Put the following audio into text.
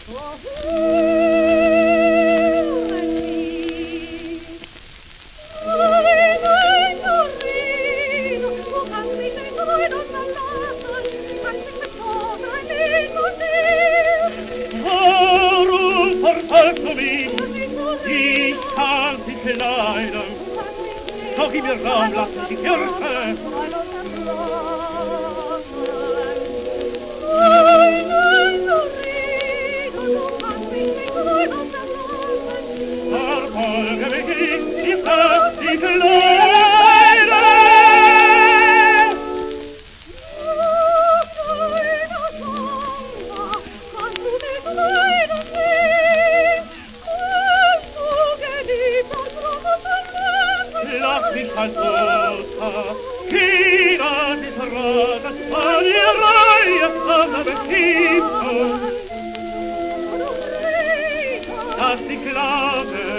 Warum verfolgst du mich? Ich kann dich leiden. Doch gib mir Raum, lass mich die Kirche. Verfolge mich ich kann dich leiden. Lass mich halt runter, jeder die Tragen, an die Reihe an der Bekiebung. Dass die Klage